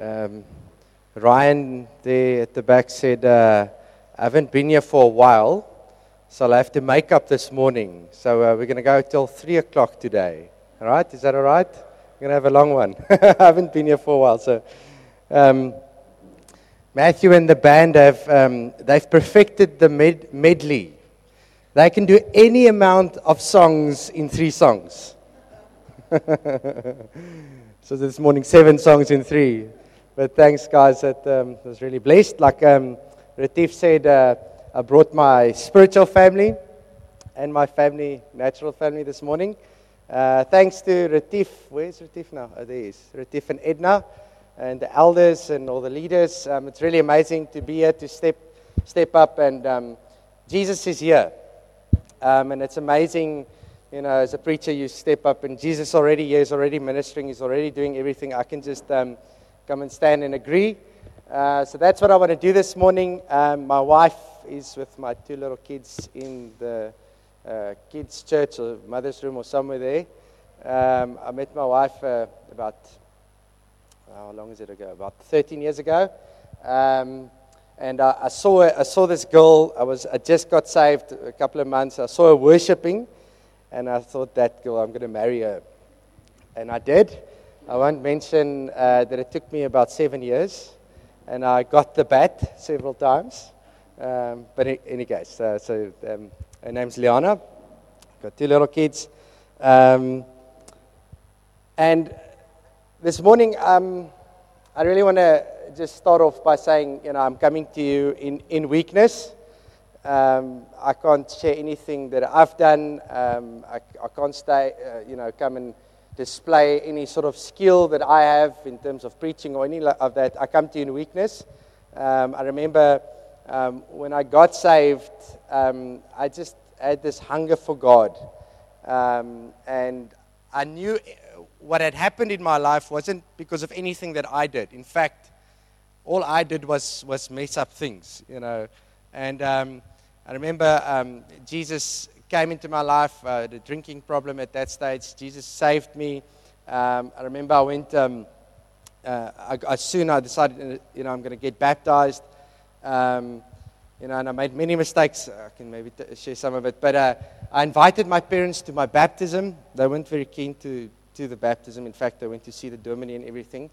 Um, Ryan there at the back said, I haven't been here for a while, so I'll have to make up this morning. So we're going to go till 3 o'clock today. All right? Is that all right? We're going to have a long one. I haven't been here for a while. So Matthew and the band they've perfected the medley. They can do any amount of songs in 3 songs. So this morning, 7 songs in 3. But thanks, guys. That was really blessed. Like Retief said, I brought my spiritual family and my family, natural family, this morning. Thanks to Retief. Where's Retief now? Oh, there he is. Retief and Edna and the elders and all the leaders. It's really amazing to be here, to step up. And Jesus is here. And it's amazing, you know, as a preacher, you step up and Jesus already here, is already ministering, he's already doing everything. I can just come and stand and agree. So that's what I want to do this morning. My wife is with my 2 little kids in the kids' church or mother's room or somewhere there. I met my wife about, how long is it ago? About 13 years ago. And I saw this girl. I just got saved a couple of months. I saw her worshiping, and I thought, that girl, I'm going to marry her. And I did. I won't mention that it took me about 7 years, and I got the bat several times. But in any case, her name's Liana. Got 2 little kids. And this morning, I really want to just start off by saying, you know, I'm coming to you in weakness. I can't share anything that I've done. I can't come and display any sort of skill that I have in terms of preaching or any of that. I come to you in weakness. I remember when I got saved, I just had this hunger for God. And I knew what had happened in my life wasn't because of anything that I did. In fact, all I did was mess up things, you know. And I remember Jesus came into my life, the drinking problem at that stage. Jesus saved me. I remember I went, I decided, you know, I'm going to get baptized. You know, and I made many mistakes. I can maybe share some of it. But I invited my parents to my baptism. They weren't very keen to the baptism. In fact, they went to see the Domini and everything.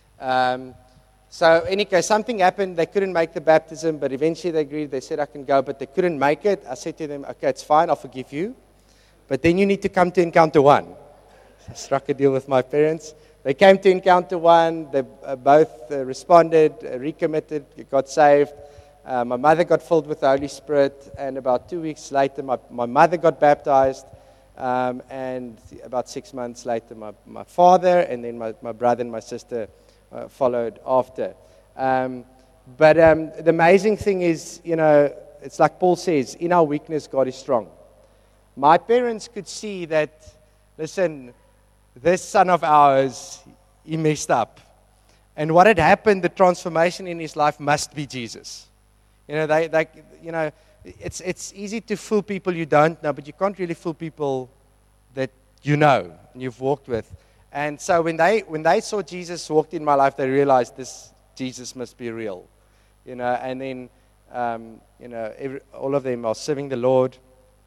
So anyway, something happened. They couldn't make the baptism, but eventually they agreed. They said I can go, but they couldn't make it. I said to them, okay, it's fine. I'll forgive you. But then you need to come to Encounter 1. So I struck a deal with my parents. They came to Encounter 1. They both responded, recommitted, got saved. My mother got filled with the Holy Spirit. And about 2 weeks later, my mother got baptized. And about 6 months later, my father, and then my brother and my sister followed after. But the amazing thing is, you know, it's like Paul says, in our weakness, God is strong. My parents could see that, listen, this son of ours, he messed up. And what had happened, the transformation in his life must be Jesus. You know, they you know, it's easy to fool people you don't know, but you can't really fool people that you know and you've walked with. And so when they saw Jesus walked in my life, they realized this Jesus must be real, you know. And then, you know, all of them are serving the Lord.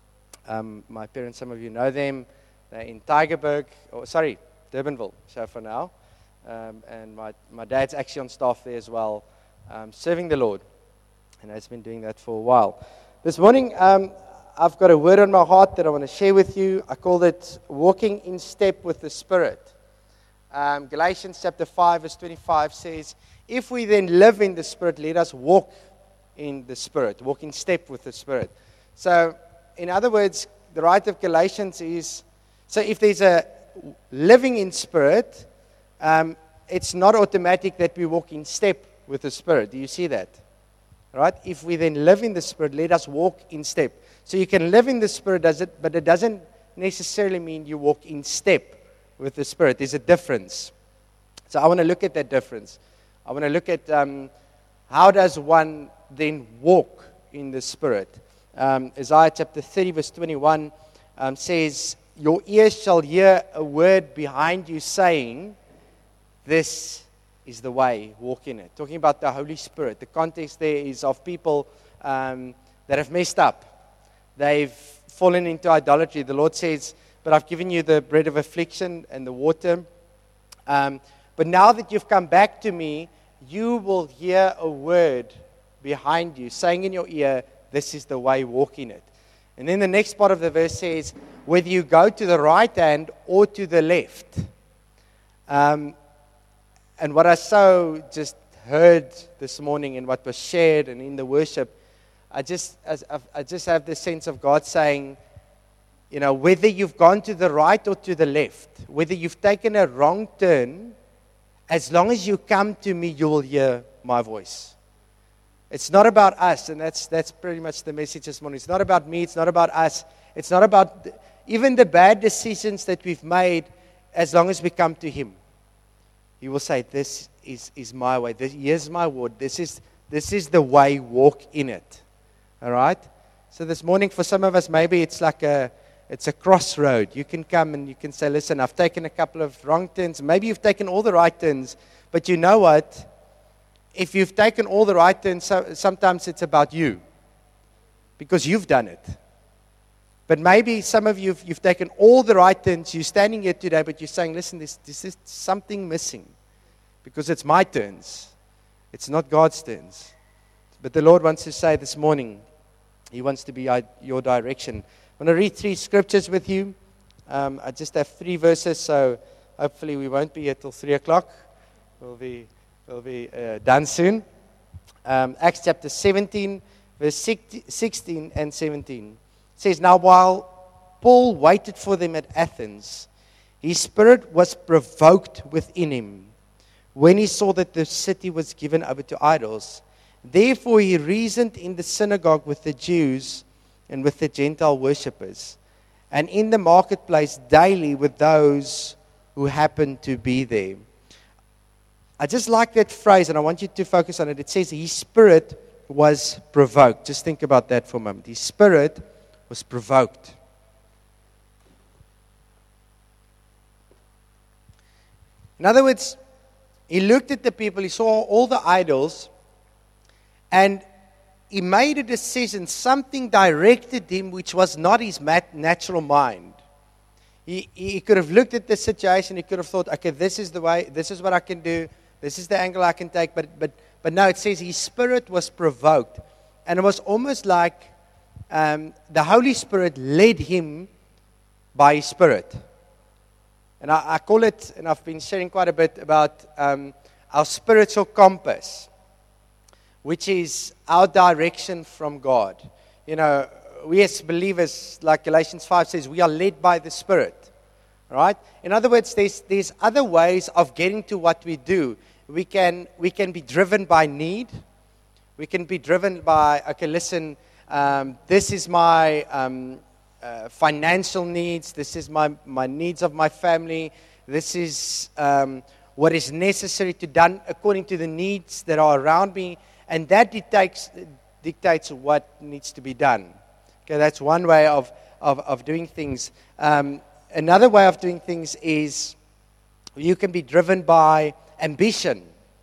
My parents, some of you know them. They're in Durbanville, so for now. And my dad's actually on staff there as well, serving the Lord, and has been doing that for a while. This morning, I've got a word on my heart that I want to share with you. I called it Walking in Step with the Spirit. Galatians chapter 5 verse 25 says, if we then live in the Spirit, let us walk in the Spirit, walk in step with the Spirit. So, in other words, the writer of Galatians is, so if there's a living in Spirit, it's not automatic that we walk in step with the Spirit. Do you see that? Right? If we then live in the Spirit, let us walk in step. So you can live in the Spirit, but it doesn't necessarily mean you walk in step with the Spirit. There's a difference. So I want to look at that difference. I want to look at how does one then walk in the Spirit. Isaiah chapter 30 verse 21 says, your ears shall hear a word behind you saying, this is the way, walk in it. Talking about the Holy Spirit. The context there is of people that have messed up. They've fallen into idolatry. The Lord says, but I've given you the bread of affliction and the water. But now that you've come back to me, you will hear a word behind you, saying in your ear, this is the way, walk in it. And then the next part of the verse says, whether you go to the right hand or to the left. And what I so just heard this morning and what was shared and in the worship, I just have this sense of God saying, whether you've gone to the right or to the left, whether you've taken a wrong turn, as long as you come to me, you will hear my voice. It's not about us, and that's pretty much the message this morning. It's not about me, it's not about us. It's not about even the bad decisions that we've made, as long as we come to him. He will say, this is my way. Here's my word. This is the way, walk in it. All right? So this morning, for some of us, maybe it's like it's a crossroad. You can come and you can say, listen, I've taken a couple of wrong turns. Maybe you've taken all the right turns. But you know what? If you've taken all the right turns, sometimes it's about you. Because you've done it. But maybe some of you, you've taken all the right turns. You're standing here today, but you're saying, listen, this is something missing. Because it's my turns. It's not God's turns. But the Lord wants to say this morning, he wants to be your direction. I want to read 3 scriptures with you. I just have 3 verses, so hopefully we won't be here till 3 o'clock. We'll be done soon. Acts chapter 17, verse 16 and 17. It says, now while Paul waited for them at Athens, his spirit was provoked within him when he saw that the city was given over to idols. Therefore he reasoned in the synagogue with the Jews and with the Gentile worshippers, and in the marketplace daily with those who happened to be there. I just like that phrase, and I want you to focus on it. It says his spirit was provoked. Just think about that for a moment. His spirit was provoked. In other words, he looked at the people, he saw all the idols, and he made a decision. Something directed him which was not his natural mind. He could have looked at the situation, he could have thought, okay, this is the way, this is what I can do, this is the angle I can take, but no, it says his spirit was provoked. And it was almost like the Holy Spirit led him by his spirit. And I call it, and I've been sharing quite a bit about our spiritual compass, which is our direction from God. We as believers, like Galatians 5 says, we are led by the Spirit. Right? In other words, there's other ways of getting to what we do. We can be driven by need. We can be driven by, okay, listen, this is my financial needs. This is my needs of my family. This is what is necessary to done according to the needs that are around me. And that dictates what needs to be done. Okay, that's one way of doing things. Another way of doing things is you can be driven by ambition.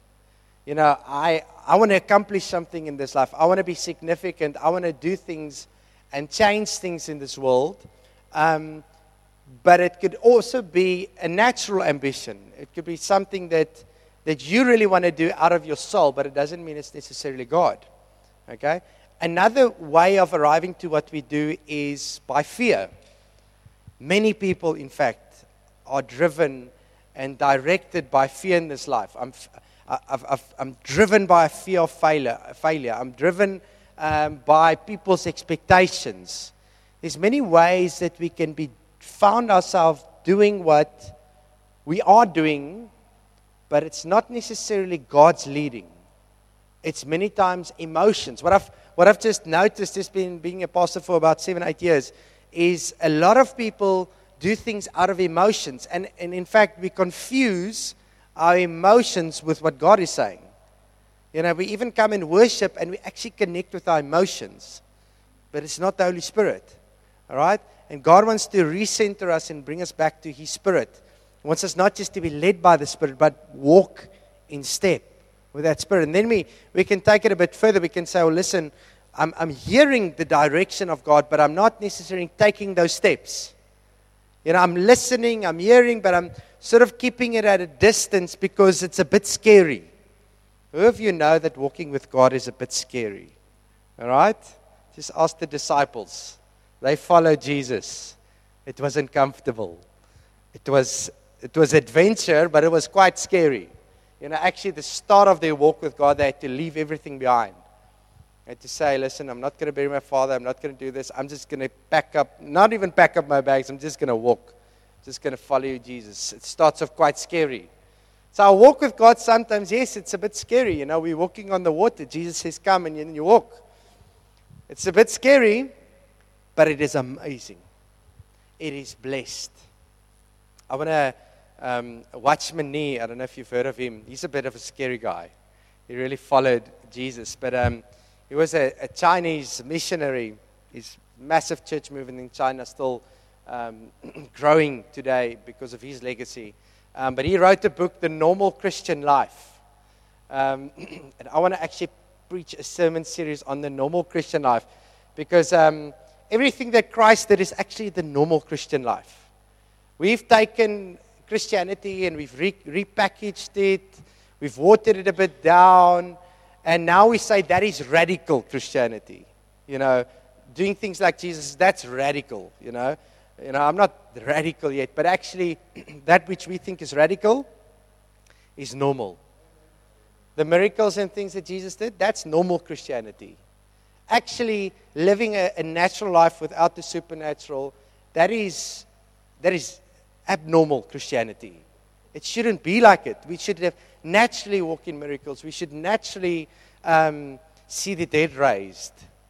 I want to accomplish something in this life. I want to be significant. I want to do things and change things in this world. But it could also be a natural ambition. It could be something that you really want to do out of your soul, but it doesn't mean it's necessarily God. Okay? Another way of arriving to what we do is by fear. Many people, in fact, are driven and directed by fear in this life. I'm driven by a fear of failure. I'm driven by people's expectations. There's many ways that we can be found ourselves doing what we are doing, but it's not necessarily God's leading. It's many times emotions. What I've just noticed, just being a pastor for about 7-8 years, is a lot of people do things out of emotions. And in fact, we confuse our emotions with what God is saying. We even come and worship and we actually connect with our emotions. But it's not the Holy Spirit. All right? And God wants to recenter us and bring us back to His Spirit. He wants us not just to be led by the Spirit, but walk in step with that Spirit. And then we can take it a bit further. We can say, well, listen, I'm hearing the direction of God, but I'm not necessarily taking those steps. I'm listening, I'm hearing, but I'm sort of keeping it at a distance because it's a bit scary. Who of you know that walking with God is a bit scary? All right? Just ask the disciples. They followed Jesus. It wasn't comfortable. It was adventure, but it was quite scary. Actually, the start of their walk with God, they had to leave everything behind. They had to say, listen, I'm not going to bury my father. I'm not going to do this. I'm just going to not even pack up my bags. I'm just going to walk. Just going to follow you, Jesus. It starts off quite scary. So our walk with God sometimes, yes, it's a bit scary. We're walking on the water. Jesus says, come, and you walk. It's a bit scary, but it is amazing. It is blessed. I want to Watchman Nee. I don't know if you've heard of him. He's a bit of a scary guy. He really followed Jesus. But he was a Chinese missionary. His massive church movement in China still growing today because of his legacy. But he wrote a book, The Normal Christian Life. And I want to actually preach a sermon series on the normal Christian life because everything that Christ did is actually the normal Christian life. We've taken Christianity and we've repackaged it, we've watered it a bit down, and now we say that is radical Christianity. Doing things like Jesus, that's radical, I'm not radical yet, but actually that which we think is radical is normal. The miracles and things that Jesus did, that's normal Christianity. Actually living a natural life without the supernatural, that is abnormal Christianity. It shouldn't be like it. We should naturally walk in miracles. We should naturally see the dead raised.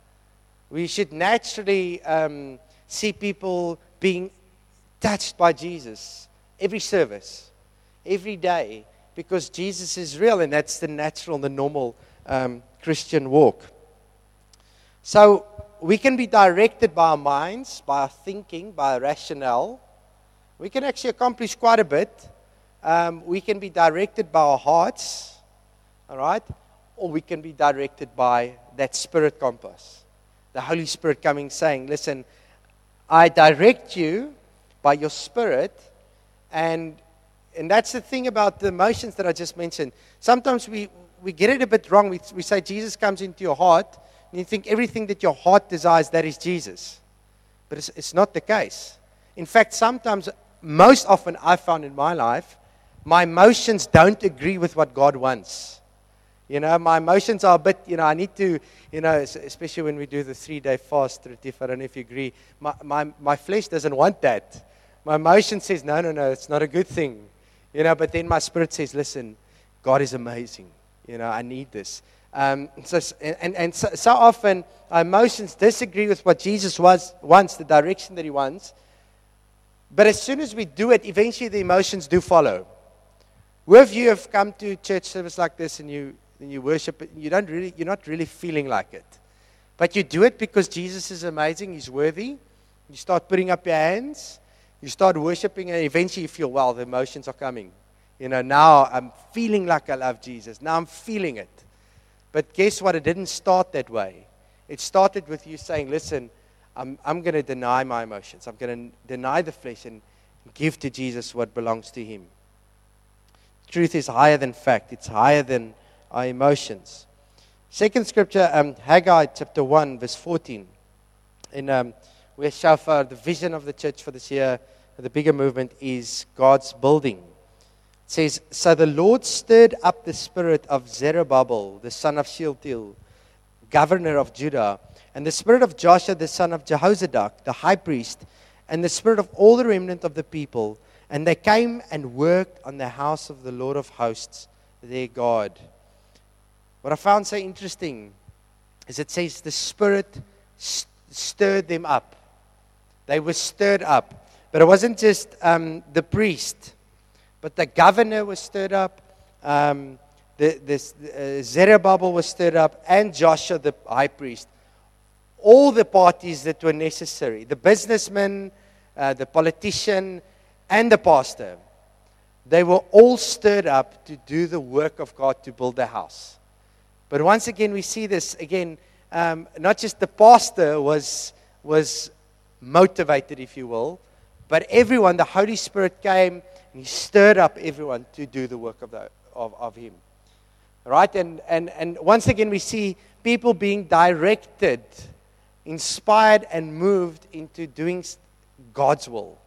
We should naturally see people being touched by Jesus every service, every day, because Jesus is real, and that's the natural, the normal Christian walk. So we can be directed by our minds, by our thinking, by our rationale. We can actually accomplish quite a bit. We can be directed by our hearts, all right? Or we can be directed by that spirit compass. The Holy Spirit coming saying, listen, I direct you by your spirit. And that's the thing about the emotions that I just mentioned. Sometimes we get it a bit wrong. We say Jesus comes into your heart, and you think everything that your heart desires, that is Jesus. But it's not the case. In fact, sometimes, most often I've found in my life, my emotions don't agree with what God wants. My emotions are a bit, I need to, especially when we do the 3-day fast, Retief, I don't know if you agree, my flesh doesn't want that. My emotion says, no, it's not a good thing. But then my spirit says, listen, God is amazing. I need this. So often our emotions disagree with what Jesus wants, the direction that he wants. But as soon as we do it, eventually the emotions do follow. Who of you have come to church service like this and you worship, you're not really feeling like it. But you do it because Jesus is amazing, he's worthy. You start putting up your hands, you start worshiping, and eventually you feel, well, the emotions are coming. Now I'm feeling like I love Jesus. Now I'm feeling it. But guess what? It didn't start that way. It started with you saying, listen, I'm going to deny my emotions. I'm going to deny the flesh and give to Jesus what belongs to him. Truth is higher than fact. It's higher than our emotions. Second scripture, Haggai chapter 1, verse 14. In where Shofar, the vision of the church for this year, the bigger movement is God's building. It says, so the Lord stirred up the spirit of Zerubbabel, the son of Shealtiel, governor of Judah, and the spirit of Joshua, the son of Jehozadak, the high priest, and the spirit of all the remnant of the people. And they came and worked on the house of the Lord of hosts, their God. What I found so interesting is it says the Spirit stirred them up. They were stirred up. But it wasn't just the priest, but the governor was stirred up. Zerubbabel was stirred up, and Joshua, the high priest. All the parties that were necessary. The businessman, the politician, and the pastor. they were all stirred up to do the work of God to build the house. But once again, we see this again, not just the pastor was motivated, if you will, but everyone, the Holy Spirit came and He stirred up everyone to do the work of Him. Right? And once again, we see people being directed, inspired, and moved into doing God's will.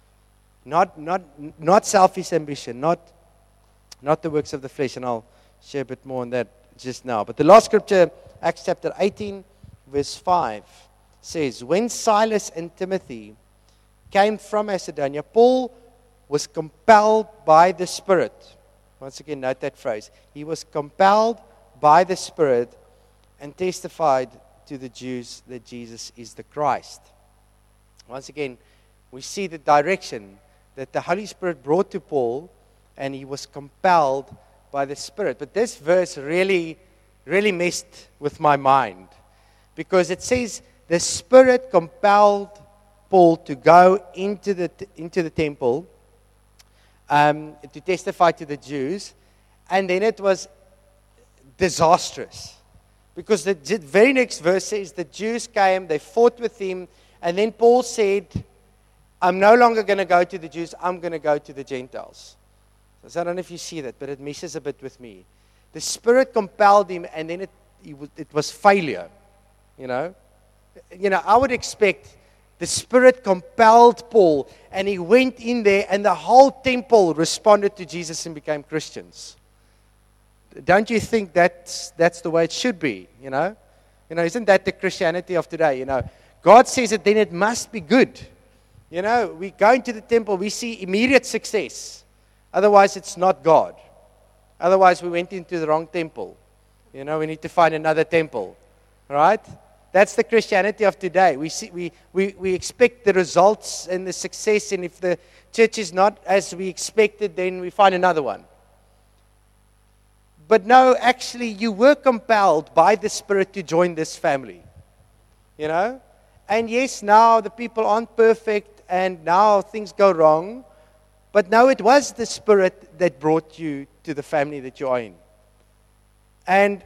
Not selfish ambition, not the works of the flesh. And I'll share a bit more on that just now. But the last scripture, Acts chapter 18, verse 5, says, when Silas and Timothy came from Macedonia, Paul was compelled by the Spirit. Once again, note that phrase. He was compelled by the Spirit and testified to the Jews that Jesus is the Christ. Once again, we see the direction that the Holy Spirit brought to Paul, and he was compelled by the Spirit. But this verse really messed with my mind, because it says the Spirit compelled Paul to go into the temple to testify to the Jews, and then it was disastrous. Because the very next verse says the Jews came, they fought with him, and then Paul said, I'm no longer going to go to the Jews, I'm going to go to the Gentiles. So I don't know if you see that, but it messes a bit with me. The Spirit compelled him, and then it was failure. You know, I would expect the Spirit compelled Paul, and he went in there, and the whole temple responded to Jesus and became Christians. Don't you think that's the way it should be? Isn't that the Christianity of today? God says it, then it must be good. We go into the temple, we see immediate success. Otherwise, it's not God. Otherwise, we went into the wrong temple. We need to find another temple. Right? That's the Christianity of today. We expect the results and the success, and if the church is not as we expected, then we find another one. But no, actually, you were compelled by the Spirit to join this family. And yes, now the people aren't perfect, and now things go wrong. But no, it was the Spirit that brought you to the family that you are in. And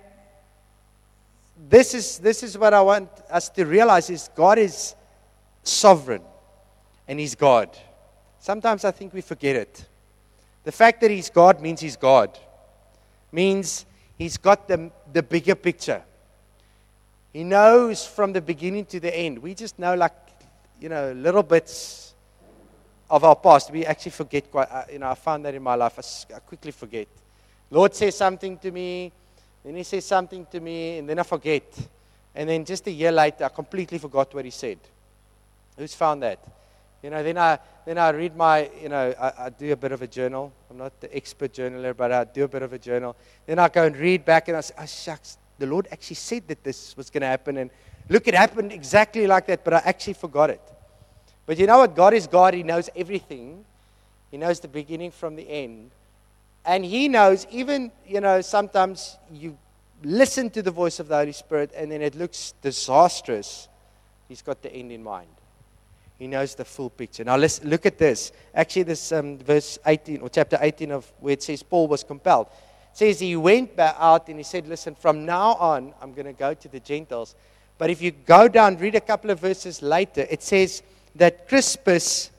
this is what I want us to realize, is God is sovereign, and He's God. Sometimes I think we forget it. The fact that He's God means He's God. Means He's got the bigger picture. He knows from the beginning to the end. We just know little bits of our past. We actually forget quite, I found that in my life. I quickly forget. Lord says something to me, then He says something to me, and then I forget. And then just a year later, I completely forgot what He said. Who's found that? Then I read my, I do a bit of a journal. I'm not the expert journaler, but I do a bit of a journal. Then I go and read back, and I say, oh, shucks, the Lord actually said that this was going to happen. And look, it happened exactly like that, but I actually forgot it. But you know what? God is God. He knows everything. He knows the beginning from the end. And He knows even, sometimes you listen to the voice of the Holy Spirit, and then it looks disastrous. He's got the end in mind. He knows the full picture. Now let's look at this. Actually, this verse 18 or chapter 18 of where it says Paul was compelled. It says he went back out and he said, listen, from now on, I'm going to go to the Gentiles. But if you go down, read a couple of verses later, it says that Crispus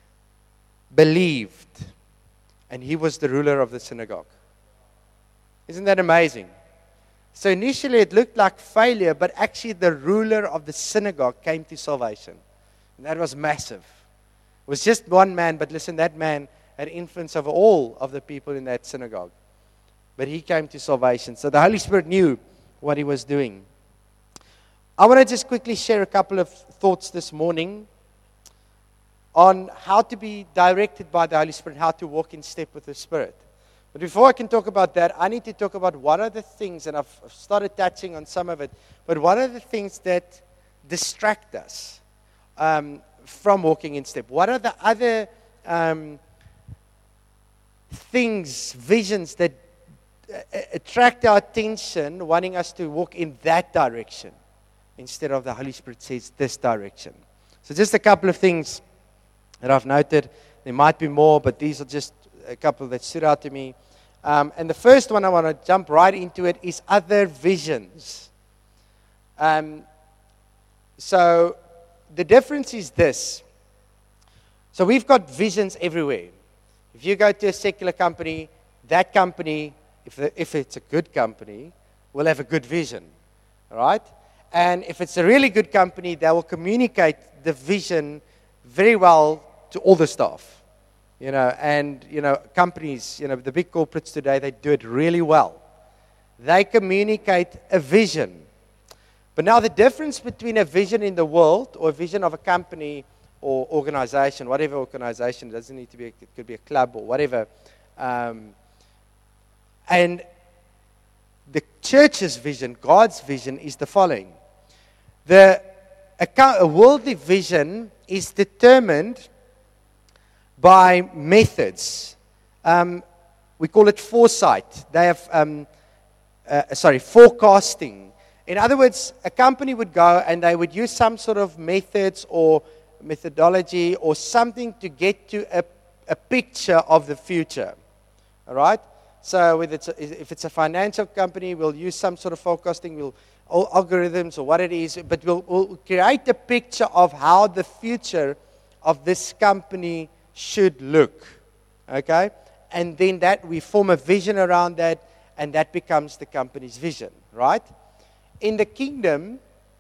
believed, and he was the ruler of the synagogue. Isn't that amazing? So initially it looked like failure, but actually the ruler of the synagogue came to salvation. And that was massive. It was just one man, but listen, that man had influence over all of the people in that synagogue. But he came to salvation. So the Holy Spirit knew what He was doing. I want to just quickly share a couple of thoughts this morning on how to be directed by the Holy Spirit, how to walk in step with the Spirit. But before I can talk about that, I need to talk about what are the things, and I've started touching on some of it, but what are the things that distract us from walking in step? What are the other things, visions that attract our attention, wanting us to walk in that direction instead of the Holy Spirit says this direction? So just a couple of things that I've noted. There might be more, but these are just a couple that stood out to me. And the first one I want to jump right into it is other visions. So the difference is this. So we've got visions everywhere. If you go to a secular company, that company, if it's a good company, will have a good vision. All right? And if it's a really good company, they will communicate the vision very well to all the staff. And companies, the big corporates today, they do it really well. They communicate a vision. But now the difference between a vision in the world or a vision of a company or organization, whatever organization, it doesn't need to be, it could be a club or whatever, and the church's vision, God's vision, is the following. A worldly vision is determined by methods. We call it foresight. They have, forecasting. In other words, a company would go and they would use some sort of methods or methodology or something to get to a picture of the future. All right? So if it's a financial company, we'll use some sort of forecasting, algorithms or what it is, but we'll create a picture of how the future of this company should look. Okay? And then we form a vision around that, and that becomes the company's vision. Right? In the kingdom,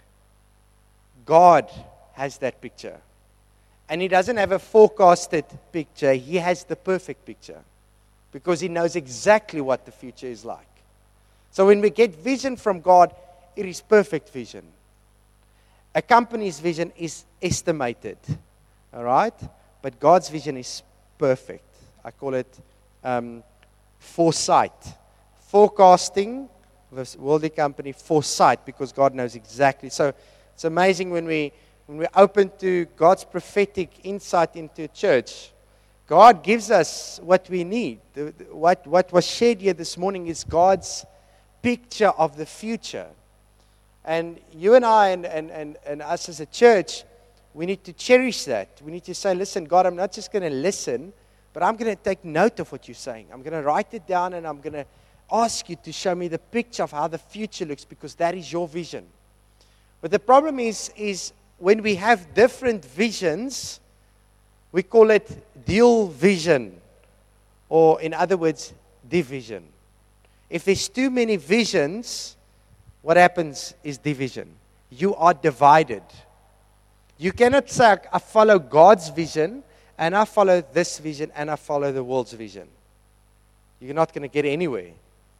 God has that picture. And He doesn't have a forecasted picture. He has the perfect picture. Because He knows exactly what the future is like. So when we get vision from God, it is perfect vision. A company's vision is estimated. All right? But God's vision is perfect. I call it foresight. Forecasting, this worldly company, foresight, because God knows exactly. So it's amazing when we're open to God's prophetic insight into a church. God gives us what we need. What was shared here this morning is God's picture of the future. And you and I and us as a church, we need to cherish that. We need to say, listen, God, I'm not just going to listen, but I'm going to take note of what you're saying. I'm going to write it down and I'm going to ask you to show me the picture of how the future looks, because that is your vision. But the problem is when we have different visions, we call it dual vision, or in other words, division. If there's too many visions, what happens is division. You are divided. You cannot say, I follow God's vision, and I follow this vision, and I follow the world's vision. You're not going to get anywhere.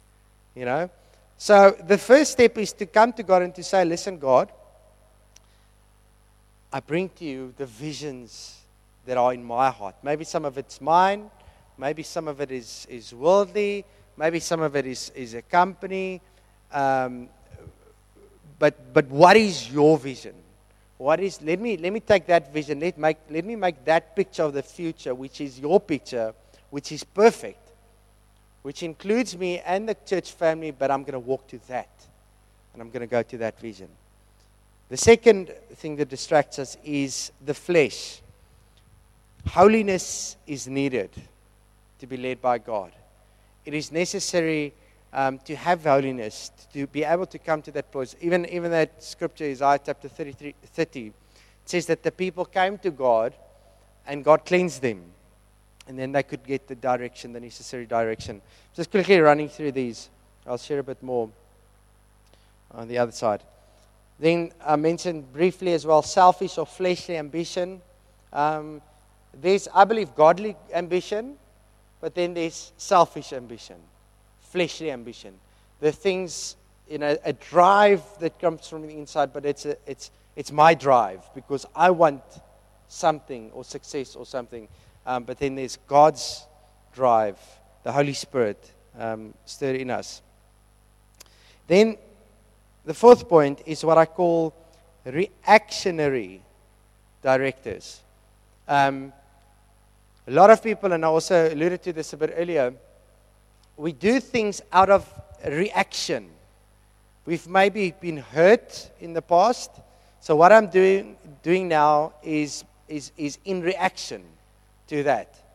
So the first step is to come to God and to say, listen, God, I bring to you the visions that are in my heart. Maybe some of it's mine. Maybe some of it is worldly. Maybe some of it is a company. But what is your vision? Let me take that vision. Let me make that picture of the future, which is your picture, which is perfect, which includes me and the church family, but I'm going to walk to that. And I'm going to go to that vision. The second thing that distracts us is the flesh. Holiness is needed to be led by God. It is necessary to have holiness, to be able to come to that place. Even that scripture, Isaiah chapter 30, it says that the people came to God and God cleansed them. And then they could get the necessary direction. Just quickly running through these. I'll share a bit more on the other side. Then I mentioned briefly as well, selfish or fleshly ambition. There's, I believe, godly ambition, but then there's selfish ambition, fleshly ambition. The things, a drive that comes from the inside, but it's my drive because I want something or success or something. But then there's God's drive, the Holy Spirit stirred in us. Then the fourth point is what I call reactionary directors. A lot of people, and I also alluded to this a bit earlier, we do things out of reaction. We've maybe been hurt in the past. So what I'm doing now is in reaction to that.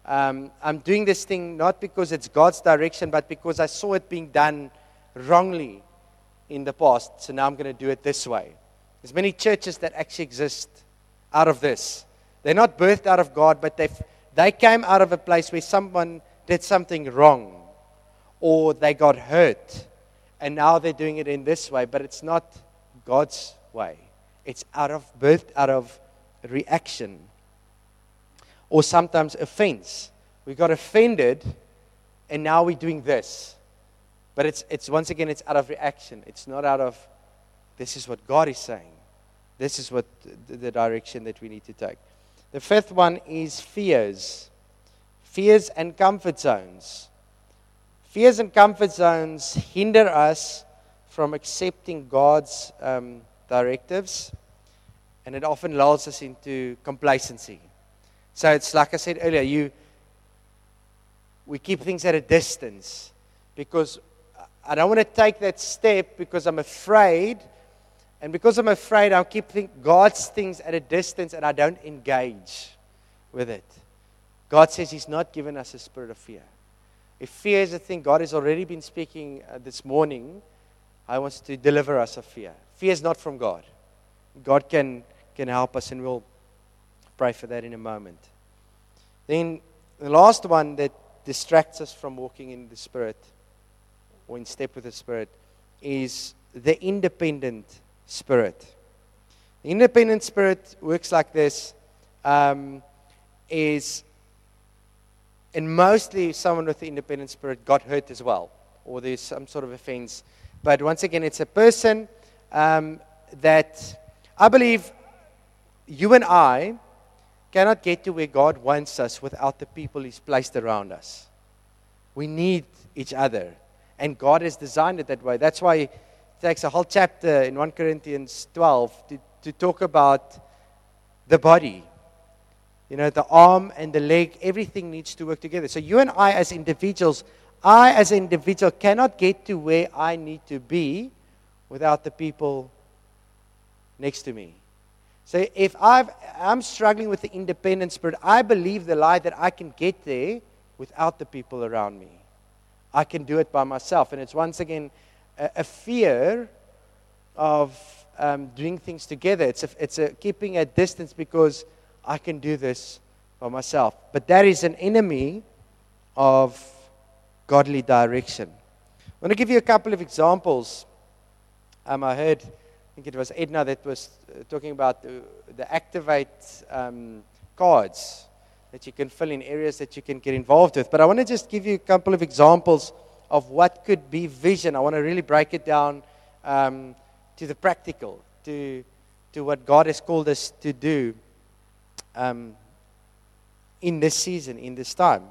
I'm doing this thing not because it's God's direction, but because I saw it being done wrongly in the past. So now I'm going to do it this way. There's many churches that actually exist out of this. They're not birthed out of God, but they came out of a place where someone did something wrong, or they got hurt, and now they're doing it in this way, but it's not God's way. It's birthed out of reaction, or sometimes offense. We got offended, and now we're doing this. But it's once again, it's out of reaction. It's not out of, this is what God is saying. This is what the direction that we need to take. The fifth one is fears. Fears and comfort zones. Fears and comfort zones hinder us from accepting God's directives, and it often lulls us into complacency. So it's like I said earlier, we keep things at a distance because I don't want to take that step because I'm afraid. And because I'm afraid, I'll keep God's things at a distance and I don't engage with it. God says He's not given us a spirit of fear. If fear is a thing, God has already been speaking this morning. I want to deliver us of fear. Fear is not from God. God can help us, and we'll pray for that in a moment. Then the last one that distracts us from walking in the Spirit, or in step with the Spirit, is the independent spirit. The independent spirit works like this, and mostly someone with the independent spirit got hurt as well, or there's some sort of offense. But once again, it's a person that I believe you and I cannot get to where God wants us without the people He's placed around us. We need each other, and God has designed it that way. That's why He takes a whole chapter in 1 Corinthians 12 to talk about the body. You know, the arm and the leg, everything needs to work together. So you and I as individuals, I as an individual cannot get to where I need to be without the people next to me. So if I'm struggling with the independent spirit, I believe the lie that I can get there without the people around me. I can do it by myself. And it's once again a fear of doing things together. It's a keeping a distance because I can do this by myself. But that is an enemy of godly direction. I want to give you a couple of examples. I think it was Edna that was talking about the Activate cards that you can fill in areas that you can get involved with. But I want to just give you a couple of examples of what could be vision. I want to really break it down to the practical, to what God has called us to do in this season, in this time.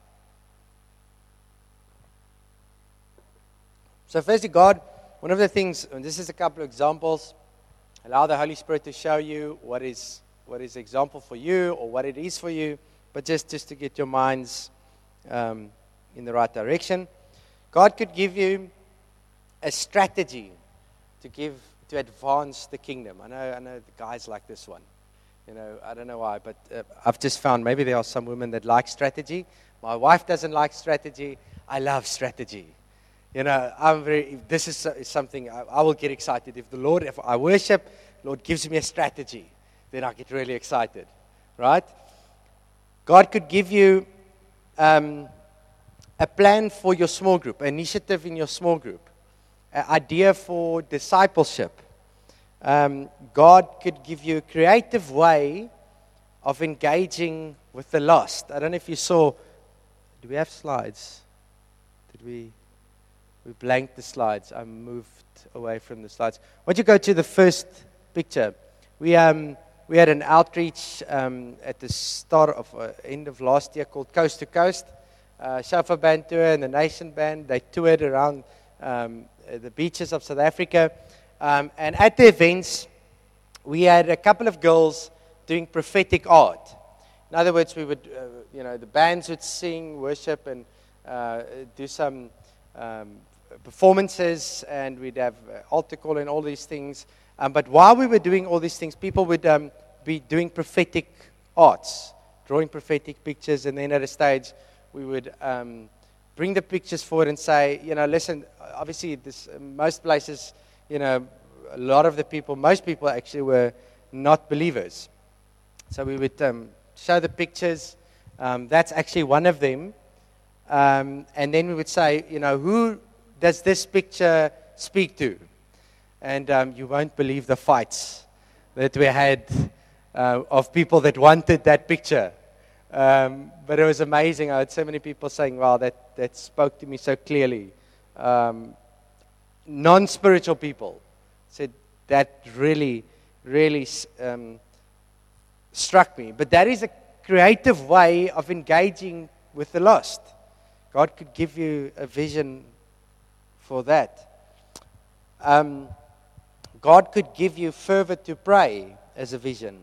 So firstly, God, one of the things, and this is a couple of examples, allow the Holy Spirit to show you what is example for you or what it is for you, but just to get your minds in the right direction. God could give you a strategy to advance the kingdom. I know the guys like this one. You know, I don't know why, but I've just found maybe there are some women that like strategy. My wife doesn't like strategy. I love strategy. You know, this is something I will get excited. If I worship, Lord gives me a strategy, then I get really excited, right? God could give you a plan for your small group, an initiative in your small group, an idea for discipleship. God could give you a creative way of engaging with the lost. I don't know if you saw, do we have slides? We blanked the slides. I moved away from the slides. Why don't you go to the first picture? We had an outreach at the start of end of last year called Coast to Coast. Shofar Band Tour and the Nation Band. They toured around the beaches of South Africa. And at the events, we had a couple of girls doing prophetic art. In other words, we would, the bands would sing, worship, and do some performances, and we'd have altar call and all these things. But while we were doing all these things, people would be doing prophetic arts, drawing prophetic pictures, and then at a stage we would bring the pictures forward and say, listen, obviously most places, a lot of the people, most people actually were not believers. So we would show the pictures. That's actually one of them. And then we would say, who does this picture speak to? And you won't believe the fights that we had of people that wanted that picture. But it was amazing. I had so many people saying, wow, that spoke to me so clearly. Non-spiritual people said that really, really struck me. But that is a creative way of engaging with the lost. God could give you a vision for that. God could give you fervor to pray as a vision.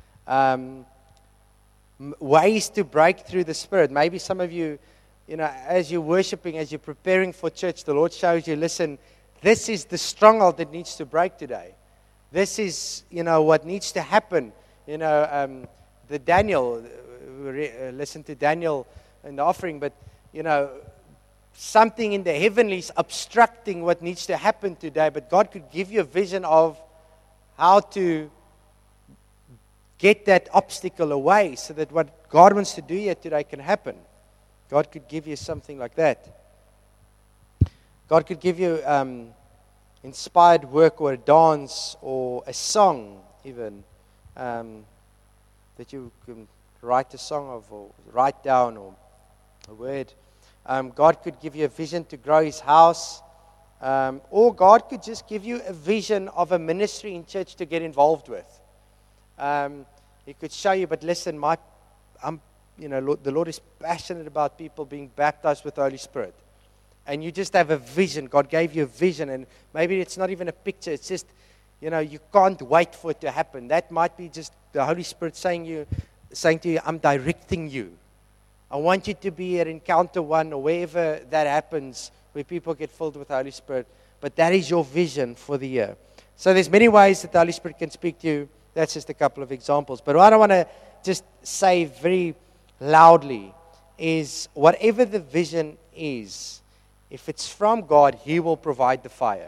Ways to break through the Spirit. Maybe some of you, as you're worshiping, as you're preparing for church, the Lord shows you, listen, this is the stronghold that needs to break today. This is, what needs to happen. The Daniel, listen to Daniel in the offering, but, something in the heavenlies obstructing what needs to happen today. But God could give you a vision of how to get that obstacle away so that what God wants to do here today can happen. God could give you something like that. God could give you inspired work or a dance or a song even that you can write a song of or write down or a word. God could give you a vision to grow His house. Or God could just give you a vision of a ministry in church to get involved with. He could show you, but listen, the Lord is passionate about people being baptized with the Holy Spirit. And you just have a vision. God gave you a vision, and maybe it's not even a picture. It's just, you can't wait for it to happen. That might be just the Holy Spirit saying to you, I'm directing you. I want you to be at Encounter One or wherever that happens, where people get filled with the Holy Spirit. But that is your vision for the year. So there's many ways that the Holy Spirit can speak to you. That's just a couple of examples. But what I want to just say very loudly is whatever the vision is, if it's from God, He will provide the fire.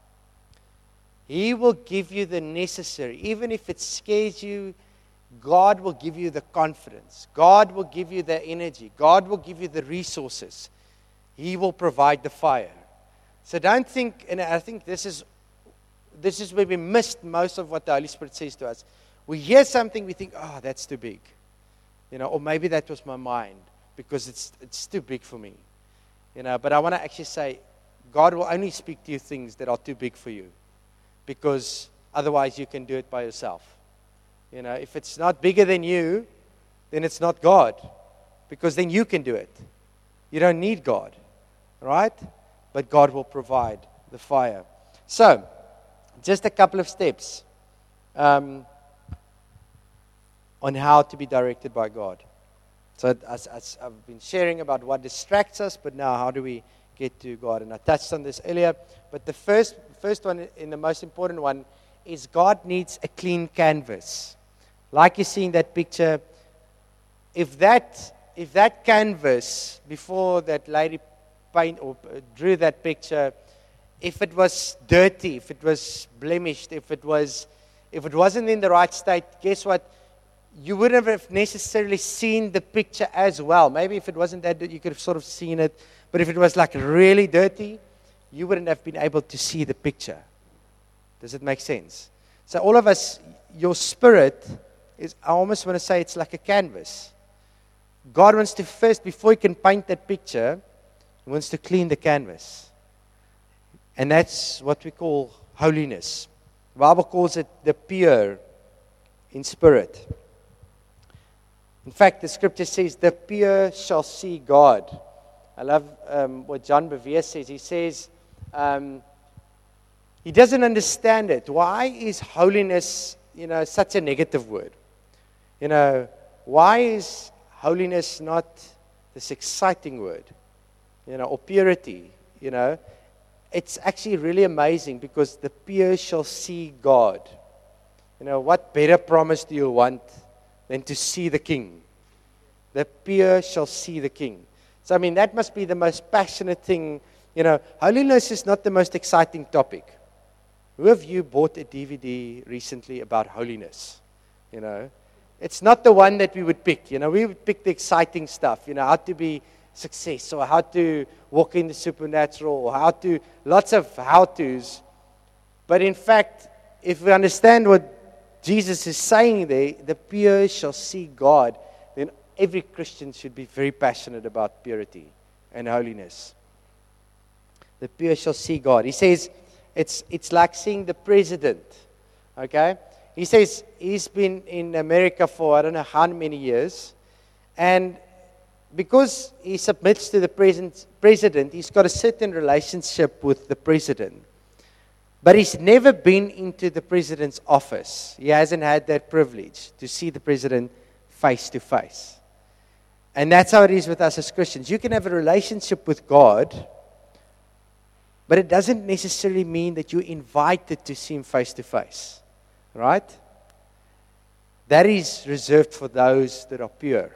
He will give you the necessary. Even if it scares you, God will give you the confidence. God will give you the energy. God will give you the resources. He will provide the fire. So don't think, and I think this is where we missed most of what the Holy Spirit says to us. We hear something, we think, oh, that's too big. Or maybe that was my mind because it's too big for me. But I want to actually say, God will only speak to you things that are too big for you, because otherwise you can do it by yourself. If it's not bigger than you, then it's not God, because then you can do it. You don't need God, right? But God will provide the fire. So, just a couple of steps on how to be directed by God. So as I've been sharing about what distracts us, but now how do we get to God? And I touched on this earlier, but the first one and the most important one is God needs a clean canvas. Like you see in that picture, if that canvas, before that lady drew that picture, if it was dirty, if it was blemished, if it wasn't in the right state, guess what? You wouldn't have necessarily seen the picture as well. Maybe if it wasn't that dirty, you could have sort of seen it. But if it was like really dirty, you wouldn't have been able to see the picture. Does it make sense? So all of us, your spirit is, I almost want to say it's like a canvas. God wants to first, before He can paint that picture, He wants to clean the canvas. And that's what we call holiness. The Bible calls it the pure in spirit. In fact, the scripture says, the pure shall see God. I love what John Bevere says. He says, he doesn't understand it. Why is holiness, such a negative word? Why is holiness not this exciting word? Or purity, It's actually really amazing, because the pure shall see God. What better promise do you want than to see the King? the pure shall see the King. So, I mean, that must be the most passionate thing. Holiness is not the most exciting topic. Who of you bought a DVD recently about holiness? It's not the one that we would pick. We would pick the exciting stuff, how to be success, or how to walk in the supernatural, or lots of how-tos. But in fact, if we understand what Jesus is saying there, the pure shall see God, then every Christian should be very passionate about purity and holiness. The pure shall see God. He says it's like seeing the president. Okay? He says he's been in America for I don't know how many years. And because he submits to the president, he's got a certain relationship with the president. But he's never been into the president's office. He hasn't had that privilege to see the president face to face. And that's how it is with us as Christians. You can have a relationship with God, but it doesn't necessarily mean that you're invited to see Him face to face. Right? That is reserved for those that are pure.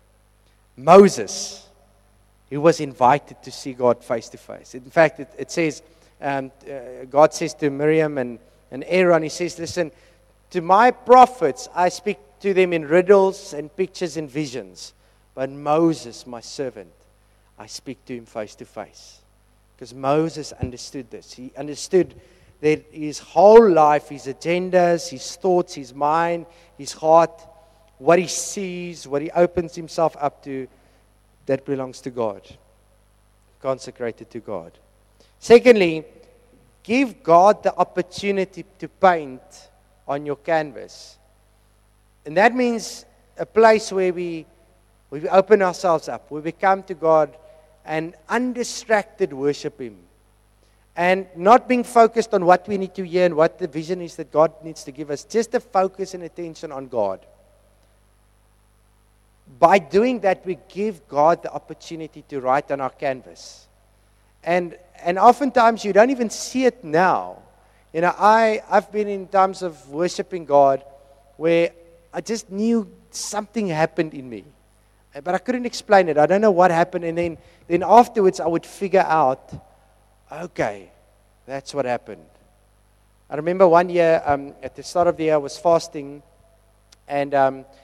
Moses, he was invited to see God face to face. In fact, it says, God says to Miriam and Aaron, He says, listen, to my prophets, I speak to them in riddles and pictures and visions. But Moses, my servant, I speak to him face to face. Because Moses understood this. He understood that his whole life, his agendas, his thoughts, his mind, his heart, what he sees, what he opens himself up to, that belongs to God. Consecrated to God. Secondly, give God the opportunity to paint on your canvas. And that means a place where we open ourselves up, where we come to God and undistracted worship Him. And not being focused on what we need to hear and what the vision is that God needs to give us. Just a focus and attention on God. By doing that, we give God the opportunity to write on our canvas. And oftentimes you don't even see it now. I've been in times of worshiping God where I just knew something happened in me. But I couldn't explain it. I don't know what happened. And then afterwards I would figure out, okay, that's what happened. I remember one year, at the start of the year, I was fasting. And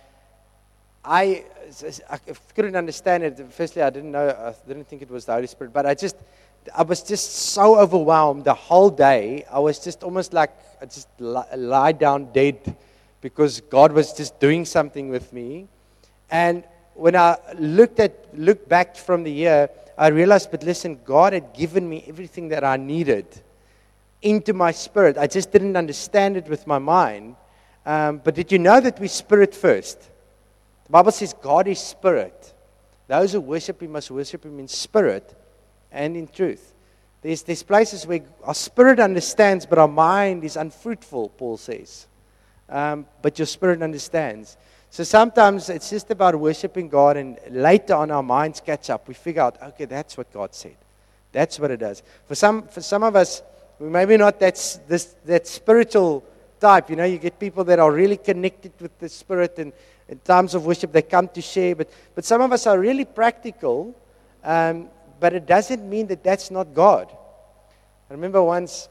I couldn't understand it. Firstly, I didn't think it was the Holy Spirit. But I was just so overwhelmed the whole day. I was just almost like I just lie down dead because God was just doing something with me. And when I looked back from the year, I realized, but listen, God had given me everything that I needed into my spirit. I just didn't understand it with my mind. But did you know that we're spirit first? The Bible says God is spirit. Those who worship Him must worship Him in spirit and in truth. There's places where our spirit understands, but our mind is unfruitful, Paul says. But your spirit understands. So sometimes it's just about worshiping God, and later on our minds catch up. We figure out, okay, that's what God said. That's what it does. For some of us, we maybe not that spiritual type. You get people that are really connected with the Spirit, and in times of worship they come to share. But some of us are really practical, but it doesn't mean that that's not God. I remember once,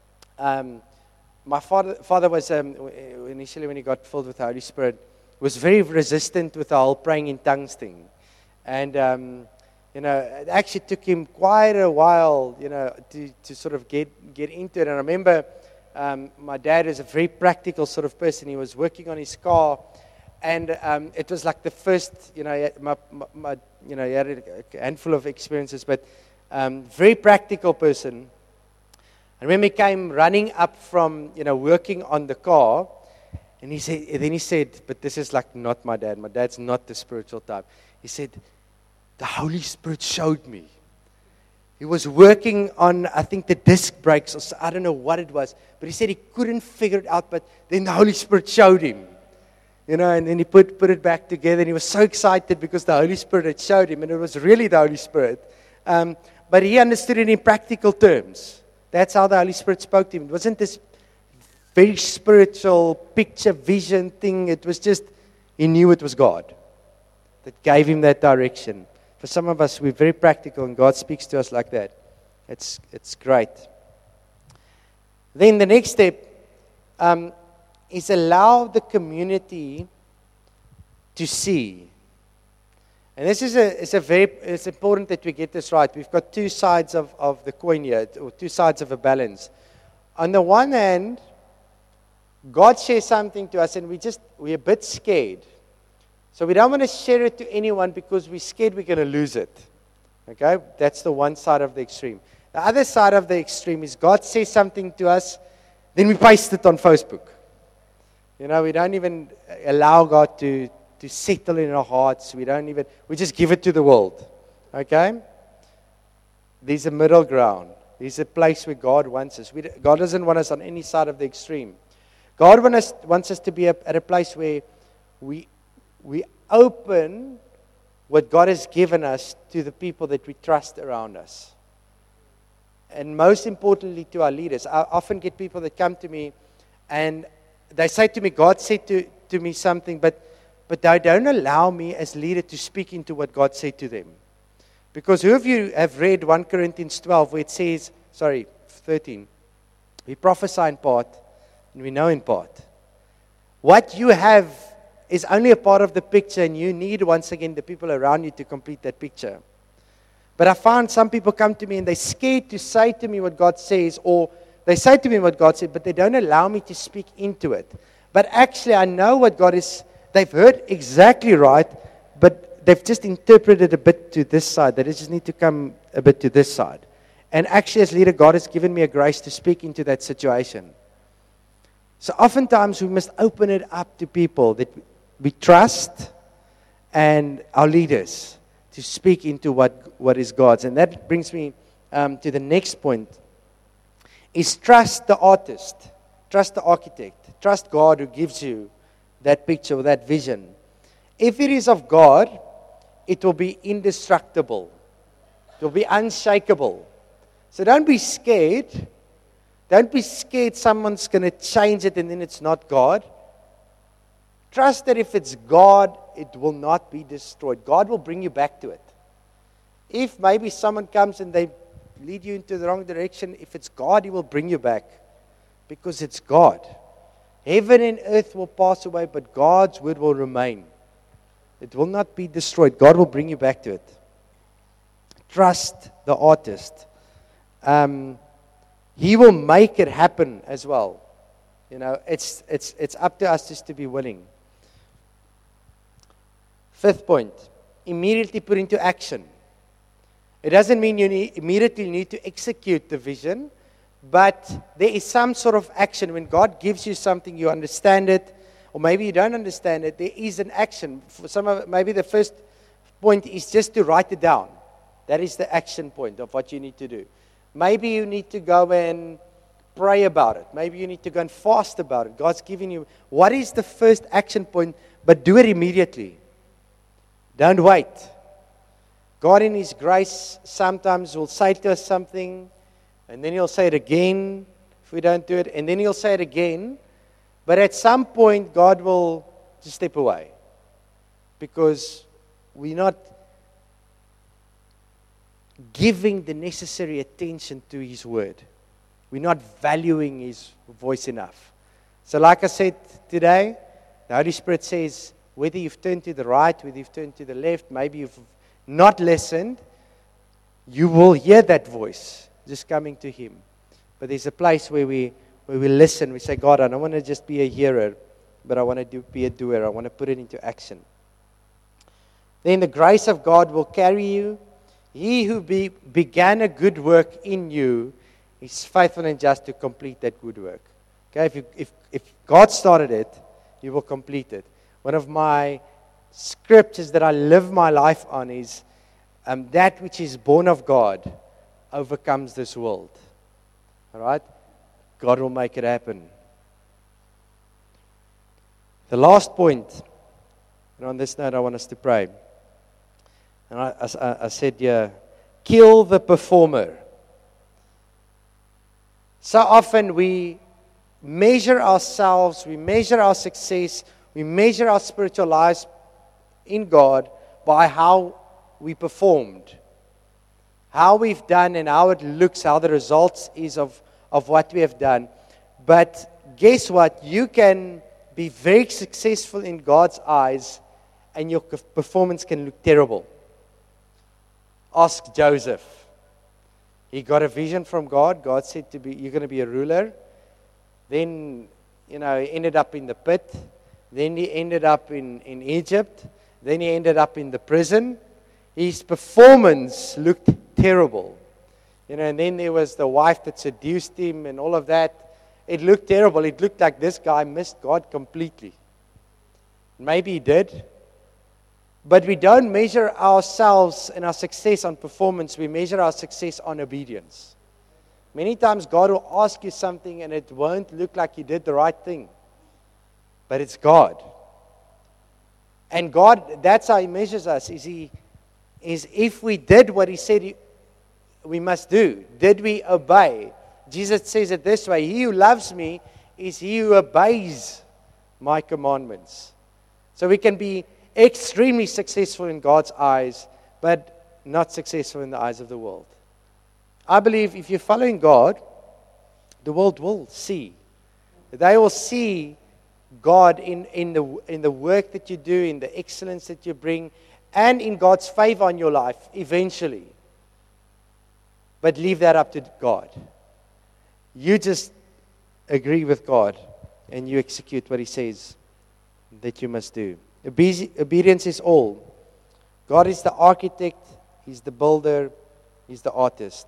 my father was, initially when he got filled with the Holy Spirit, was very resistant with the whole praying in tongues thing. And, it actually took him quite a while, to sort of get into it. And I remember my dad is a very practical sort of person. He was working on his car, and it was like the first, he had a handful of experiences, but very practical person. I remember he came running up from, working on the car, and he said, but this is like not my dad. My dad's not the spiritual type. He said, the Holy Spirit showed me. He was working on, I think, the disc brakes, or I don't know what it was, but he said he couldn't figure it out, but then the Holy Spirit showed him. And then he put it back together, and he was so excited because the Holy Spirit had showed him, and it was really the Holy Spirit. But he understood it in practical terms. That's how the Holy Spirit spoke to him. It wasn't this very spiritual picture, vision thing. It was just, he knew it was God. that gave him that direction. For some of us, we're very practical, and God speaks to us like that. It's great. Then the next step is allow the community to see. And this is it's important that we get this right. We've got two sides of the coin here, or two sides of a balance. On the one hand, God shares something to us, and we're a bit scared. So we don't want to share it to anyone because we're scared we're going to lose it. Okay? That's the one side of the extreme. The other side of the extreme is God says something to us, then we paste it on Facebook. We don't even allow God to settle in our hearts. We just give it to the world. Okay? There's a middle ground. There's a place where God wants us. God doesn't want us on any side of the extreme. God wants us to be at a place where we open what God has given us to the people that we trust around us. And most importantly, to our leaders. I often get people that come to me and they say to me, God said to me something, but they don't allow me as leader to speak into what God said to them. Because who of you have read 1 Corinthians 12 where it says, 13, we prophesy in part and we know in part. What you have is only a part of the picture, and you need, once again, the people around you to complete that picture. But I found some people come to me and they're scared to say to me what God says, or they say to me what God said, but they don't allow me to speak into it. But actually, I know what God is. They've heard exactly right, but they've just interpreted a bit to this side. They just need to come a bit to this side. And actually, as leader, God has given me a grace to speak into that situation. So oftentimes, we must open it up to people that we trust and our leaders to speak into what is God's. And that brings me to the next point, is trust the artist, trust the architect, trust God who gives you that picture or that vision. If it is of God, it will be indestructible. It will be unshakable. So don't be scared. Don't be scared someone's going to change it and then it's not God. Trust that if it's God, it will not be destroyed. God will bring you back to it. If maybe someone comes and they lead you into the wrong direction, if it's God, He will bring you back. Because it's God. Heaven and earth will pass away, but God's word will remain. It will not be destroyed. God will bring you back to it. Trust the artist. He will make it happen as well. It's up to us just to be willing. Fifth point, immediately put into action. It doesn't mean you immediately need to execute the vision, but there is some sort of action. When God gives you something, you understand it, or maybe you don't understand it, there is an action. For some of maybe the first point is just to write it down. That is the action point of what you need to do. Maybe you need to go and pray about it. Maybe you need to go and fast about it. God's giving you, what is the first action point? But do it immediately. Don't wait. God in His grace sometimes will say to us something, and then He'll say it again if we don't do it, and then He'll say it again. But at some point, God will just step away because we're not giving the necessary attention to His word. We're not valuing His voice enough. So like I said today, the Holy Spirit says, whether you've turned to the right, whether you've turned to the left, maybe you've not listened, you will hear that voice just coming to Him. But there's a place where we listen. We say, God, I don't want to just be a hearer, but I want to be a doer. I want to put it into action. Then the grace of God will carry you. He who began a good work in you is faithful and just to complete that good work. Okay, if God started it, He will complete it. One of my scriptures that I live my life on is that which is born of God overcomes this world. All right? God will make it happen. The last point, and on this note I want us to pray. And I said, kill the performer. So often we measure ourselves, we measure our success, we measure our spiritual lives in God by how we performed, how we've done and how it looks, how the results is of what we have done. But guess what? You can be very successful in God's eyes and your performance can look terrible. Ask Joseph. He got a vision from God. God said you're going to be a ruler. Then, he ended up in the pit. Then he ended up in Egypt. Then he ended up in the prison. His performance looked terrible. And then there was the wife that seduced him and all of that. It looked terrible. It looked like this guy missed God completely. Maybe he did. But we don't measure ourselves and our success on performance. We measure our success on obedience. Many times God will ask you something and it won't look like you did the right thing. But it's God. And God, that's how He measures us. Is if we did what He said we must do. Did we obey? Jesus says it this way: he who loves me is he who obeys my commandments. So we can be extremely successful in God's eyes, but not successful in the eyes of the world. I believe if you're following God, the world will see. They will see God in the work that you do, in the excellence that you bring, and in God's favor on your life eventually. But leave that up to God. You just agree with God and you execute what He says that you must do. Obedience is all. God is the architect, He's the builder, He's the artist.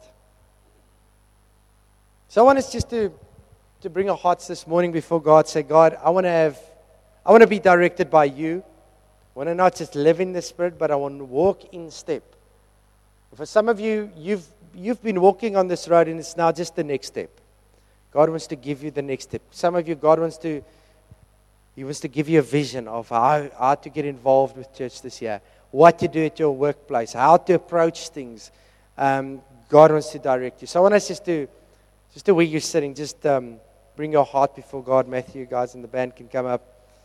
So I want us just to bring our hearts this morning before God. Say, God, I want to be directed by You. I want to not just live in the Spirit, but I want to walk in step. For some of you, you've been walking on this road and it's now just the next step. God wants to give you the next step. Some of you, God wants to give you a vision of how to get involved with church this year, what to do at your workplace, how to approach things. God wants to direct you. So I want us just to where you're sitting, just bring your heart before God. Matthew, guys in the band can come up.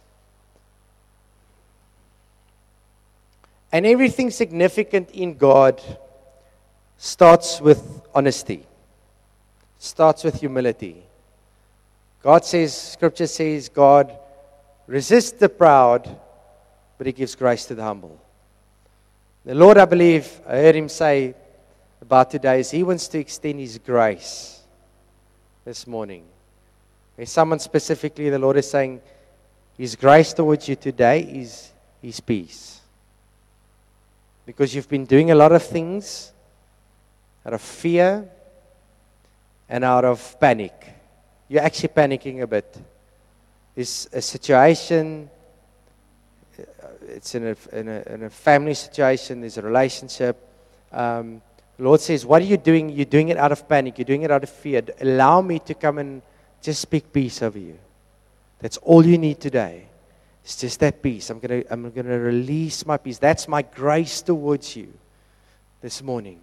And everything significant in God starts with honesty. Starts with humility. God says, Scripture says, God resists the proud, but He gives grace to the humble. The Lord, I believe, I heard Him say about today, is He wants to extend His grace this morning. There's someone specifically, the Lord is saying, His grace towards you today is His peace. Because you've been doing a lot of things out of fear and out of panic. You're actually panicking a bit. There's a situation, it's in a family situation, there's a relationship. The Lord says, what are you doing? You're doing it out of panic. You're doing it out of fear. Allow me to come and just speak peace over you. That's all you need today. It's just that peace. I'm gonna release my peace. That's my grace towards you this morning.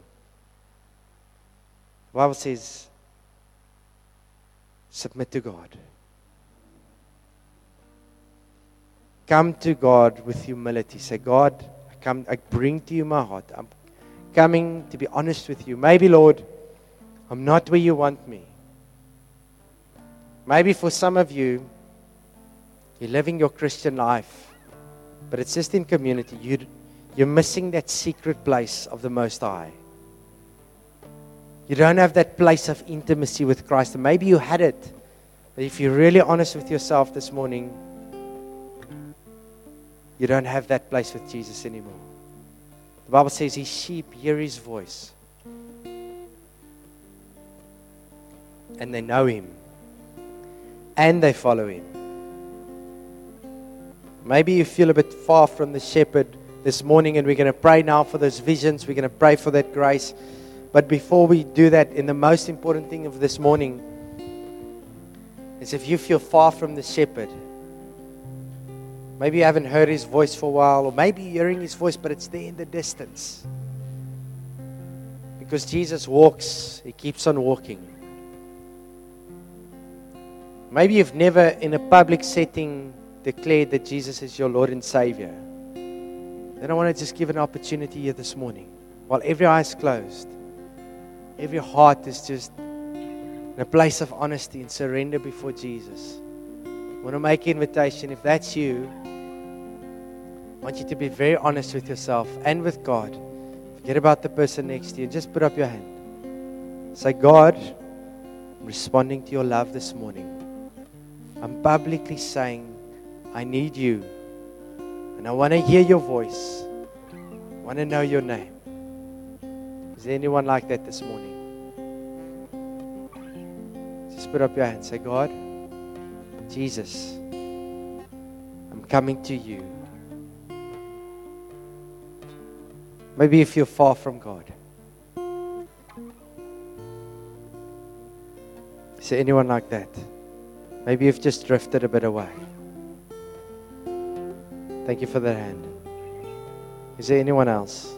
The Bible says, submit to God. Come to God with humility. Say, God, I bring to You my heart. I'm coming to be honest with You. Maybe, Lord, I'm not where You want me. Maybe for some of you, you're living your Christian life, but it's just in community. You're missing that secret place of the Most High. You don't have that place of intimacy with Christ. And maybe you had it, but if you're really honest with yourself this morning, you don't have that place with Jesus anymore. The Bible says His sheep hear His voice. And they know Him. And they follow Him. Maybe you feel a bit far from the shepherd this morning, and we're going to pray now for those visions. We're going to pray for that grace. But before we do that, the most important thing of this morning is if you feel far from the shepherd, maybe you haven't heard His voice for a while, or maybe you're hearing His voice, but it's there in the distance. Because Jesus walks, He keeps on walking. Maybe you've never in a public setting declared that Jesus is your Lord and Savior. then I want to just give an opportunity here this morning. While every eye is closed, every heart is just in a place of honesty and surrender before Jesus. I want to make an invitation. If that's you, I want you to be very honest with yourself and with God. Forget about the person next to you and just put up your hand. Say, God, I'm responding to your love this morning. I'm publicly saying, I need you. And I want to hear your voice. I want to know your name. Is there anyone like that this morning? Just put up your hand. Say, God, Jesus, I'm coming to you. Maybe if you're far from God. Is there anyone like that? Maybe you've just drifted a bit away. Thank you for that hand. Is there anyone else?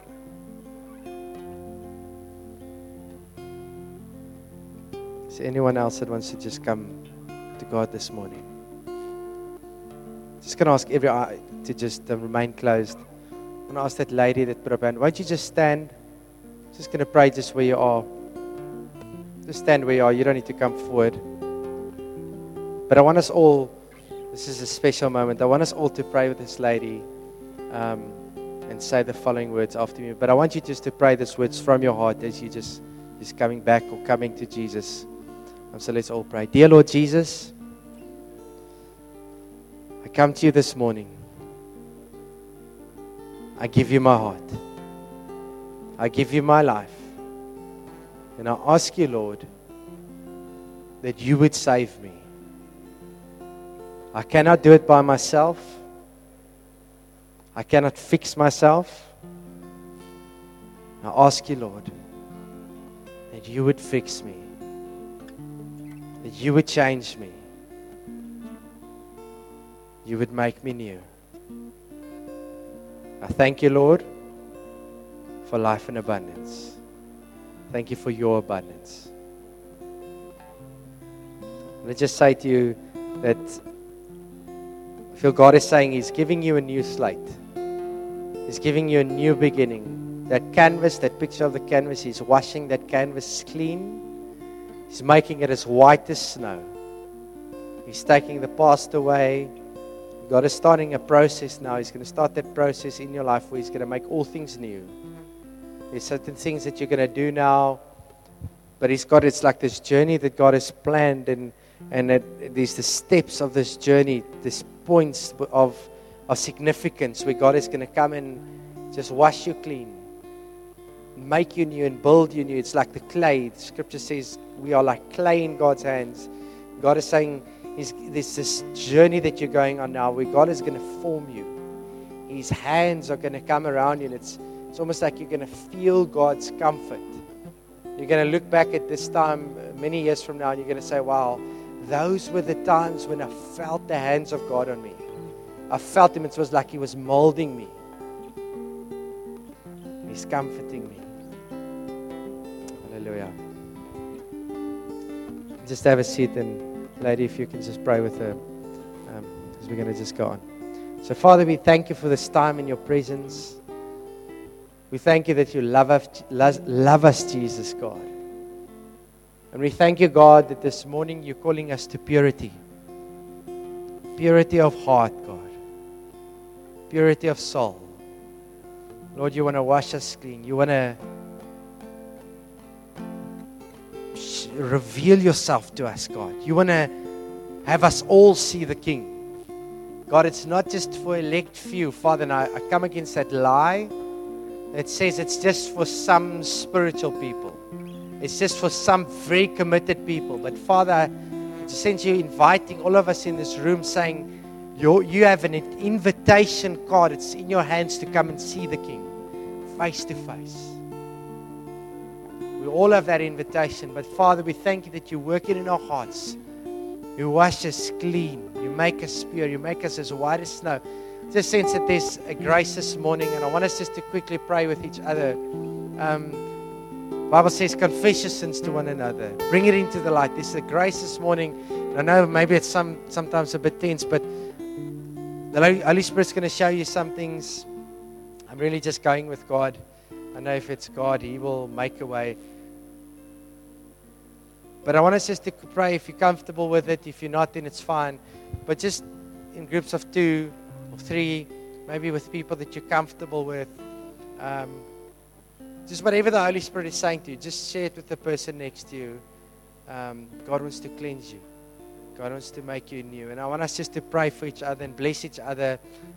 Is there anyone else that wants to just come to God this morning? Just going to ask every eye to just remain closed. I'm going to ask that lady that put up her hand, why don't you just stand? Just going to pray just where you are. Just stand where you are. You don't need to come forward. But I want us all, this is a special moment, I want us all to pray with this lady and say the following words after me. But I want you just to pray these words from your heart as you just coming back or coming to Jesus. So let's all pray. Dear Lord Jesus, I come to you this morning. I give you my heart. I give you my life. And I ask you, Lord, that you would save me. I cannot do it by myself. I cannot fix myself. I ask you, Lord, that you would fix me. That you would change me. You would make me new. I thank you, Lord, for life in abundance. Thank you for your abundance. Let me just say to you that I feel God is saying He's giving you a new slate. He's giving you a new beginning. That canvas, that picture of the canvas, He's washing that canvas clean. He's making it as white as snow. He's taking the past away. God is starting a process now. He's going to start that process in your life where He's going to make all things new. There's certain things that you're going to do now, but it's like this journey that God has planned, and there's the steps of this journey, these points of significance where God is going to come and just wash you clean, make you new and build you new. It's like the clay. The scripture says we are like clay in God's hands. God is saying there's this journey that you're going on now where God is going to form you. His hands are going to come around you, and it's almost like you're going to feel God's comfort. You're going to look back at this time many years from now and you're going to say, wow, those were the times when I felt the hands of God on me. I felt Him. It was like He was molding me. He's comforting me. Hallelujah. Just have a seat, and lady, if you can just pray with her as we're going to just go on. So Father, we thank you for this time in your presence. We thank you that you love us, Jesus, God. And we thank you, God, that this morning you're calling us to purity. Purity of heart, God. Purity of soul. Lord, you want to wash us clean. You want to reveal yourself to us, God. You want to have us all see the King. God, it's not just for elect few, Father, and I come against that lie. It says it's just for some spiritual people. It's just for some very committed people. But Father, since you're inviting all of us in this room saying, you have an invitation card. It's in your hands to come and see the King face to face. We all have that invitation. But Father, we thank you that you work it in our hearts. You wash us clean. You make us pure. You make us as white as snow. Just sense that there's a grace this morning, and I want us just to quickly pray with each other. Bible says, confess your sins to one another. Bring it into the light. There's a grace this morning. I know maybe it's sometimes a bit tense, but the Holy Spirit's going to show you some things. I'm really just going with God. I know if it's God, He will make a way. But I want us just to pray. If you're comfortable with it, if you're not, then it's fine. But just in groups of 2 or 3, maybe with people that you're comfortable with. Just whatever the Holy Spirit is saying to you, just share it with the person next to you. God wants to cleanse you. God wants to make you new. And I want us just to pray for each other and bless each other.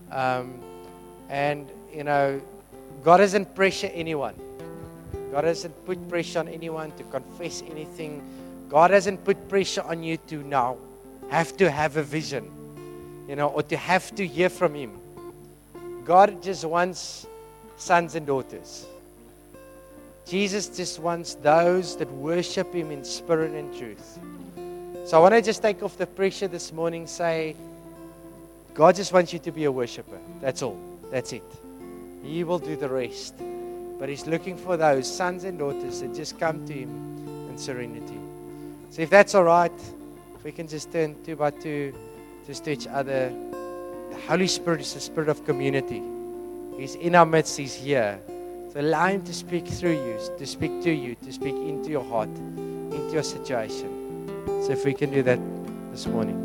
And, God doesn't pressure anyone. God doesn't put pressure on anyone to confess anything. God doesn't put pressure on you to now have to have a vision, or to have to hear from Him. God just wants sons and daughters. Jesus just wants those that worship Him in spirit and truth. So I want to just take off the pressure this morning, say, God just wants you to be a worshiper. That's all. That's it. He will do the rest. But He's looking for those sons and daughters that just come to Him in serenity. So if that's all right, if we can just turn 2 by 2 just to each other. The Holy Spirit is the Spirit of community. He's in our midst. He's here. So allow Him to speak through you, to speak to you, to speak into your heart, into your situation. So if we can do that this morning.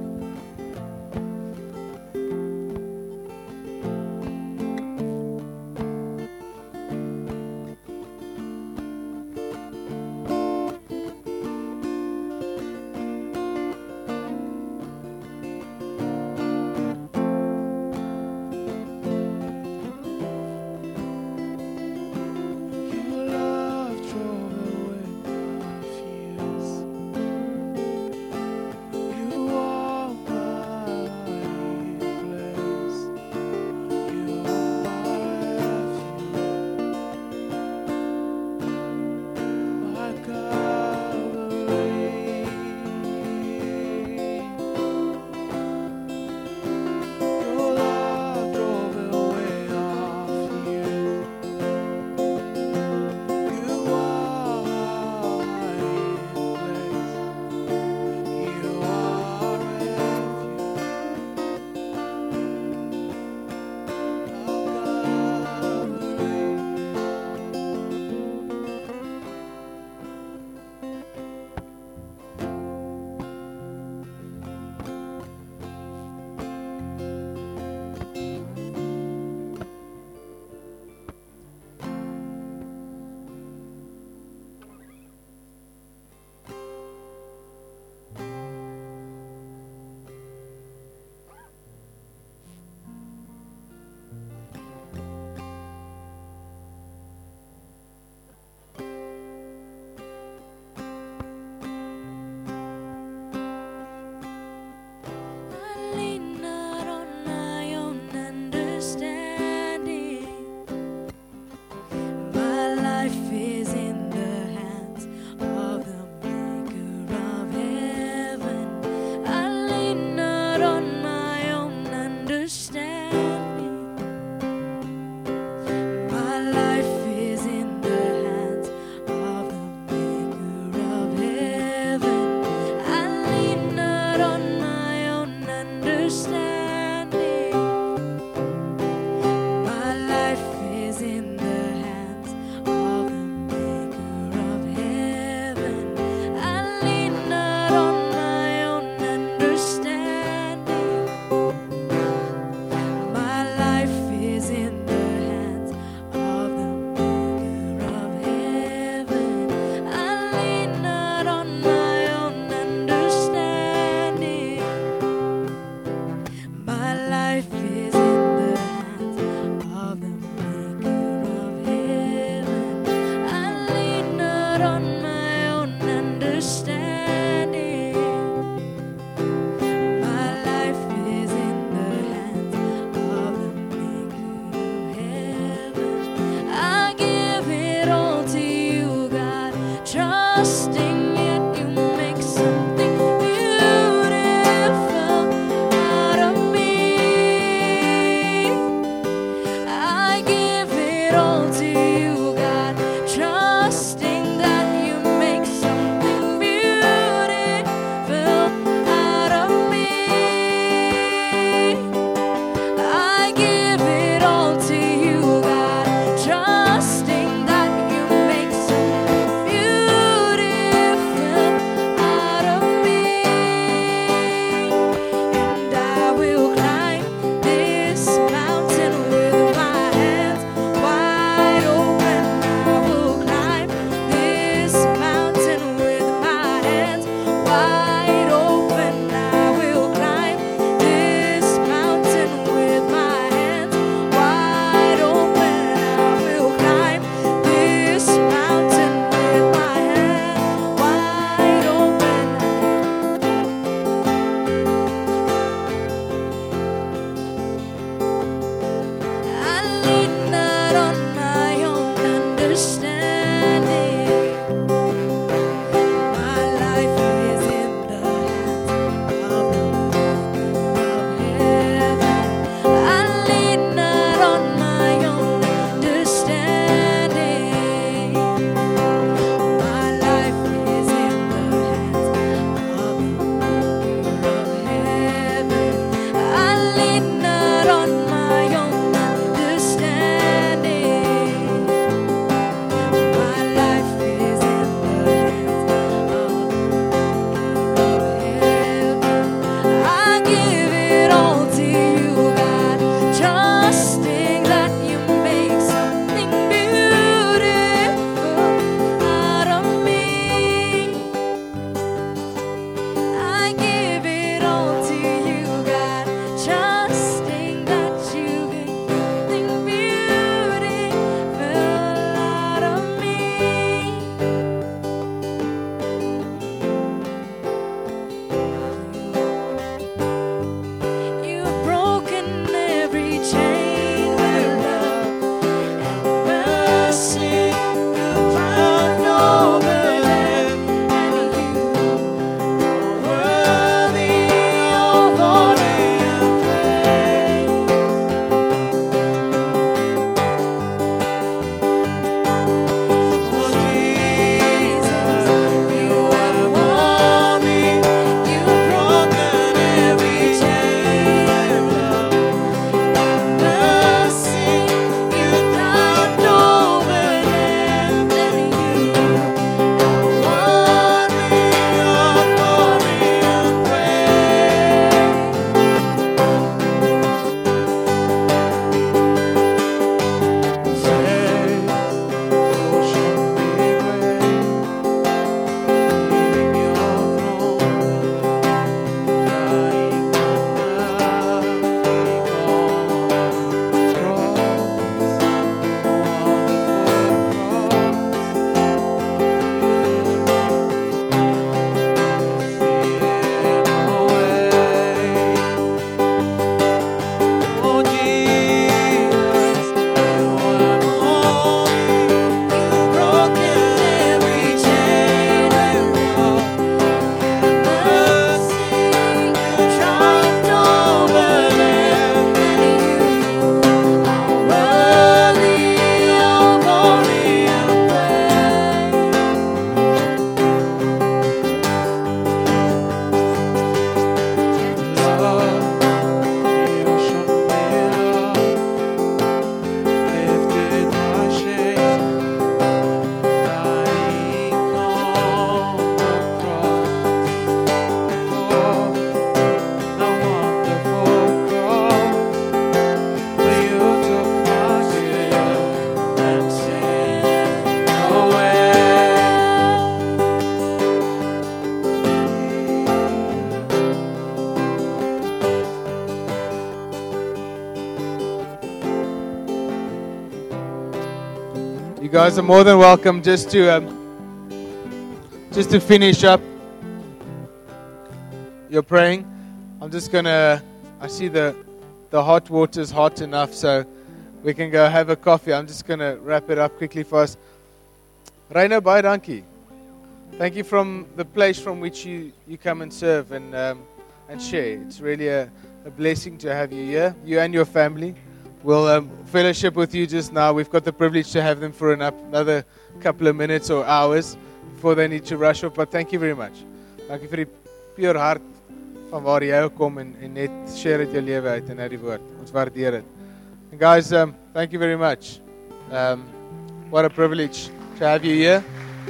You guys are more than welcome just to finish up your praying. I'm just gonna. I see the hot water is hot enough, so we can go have a coffee. I'm just gonna wrap it up quickly for us. Reino, baie dankie. Thank you from the place from which you come and serve and share. It's really a blessing to have you here, you and your family. We'll fellowship with you just now. We've got the privilege to have them for another couple of minutes or hours before they need to rush off. But thank you very much. Dankie vir die pure hart van waar jy kom en net share dit jou lewe uit en uit die woord. Ons waardeer dit. And guys, thank you very much. What a privilege to have you here.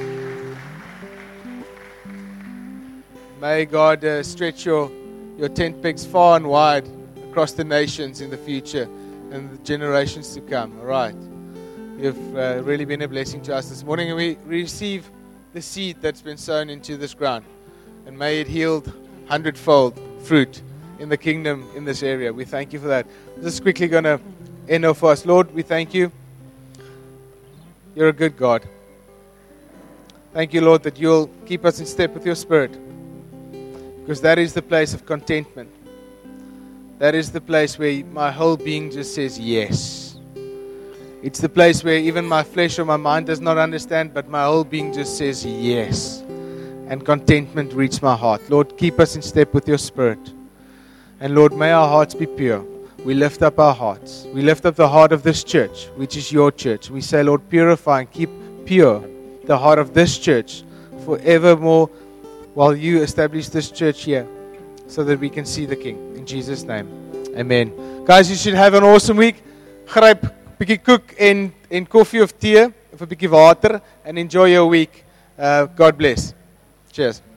May God stretch your tent pegs far and wide across the nations in the future and the generations to come. All right. You've really been a blessing to us this morning, and we receive the seed that's been sown into this ground. And may it yield 100-fold fruit in the kingdom in this area. We thank you for that. Just quickly going to end off for us. Lord, we thank you. You're a good God. Thank you, Lord, that you'll keep us in step with your Spirit. Because that is the place of contentment. That is the place where my whole being just says yes. It's the place where even my flesh or my mind does not understand, but my whole being just says yes. And contentment reaches my heart. Lord, keep us in step with your Spirit. And Lord, may our hearts be pure. We lift up our hearts. We lift up the heart of this church, which is your church. We say, Lord, purify and keep pure the heart of this church forevermore while you establish this church here so that we can see the King. In Jesus' name, amen. Guys, you should have an awesome week. Gryp 'n bietjie koek en koffie of tee of 'n bietjie water and enjoy your week. God bless. Cheers.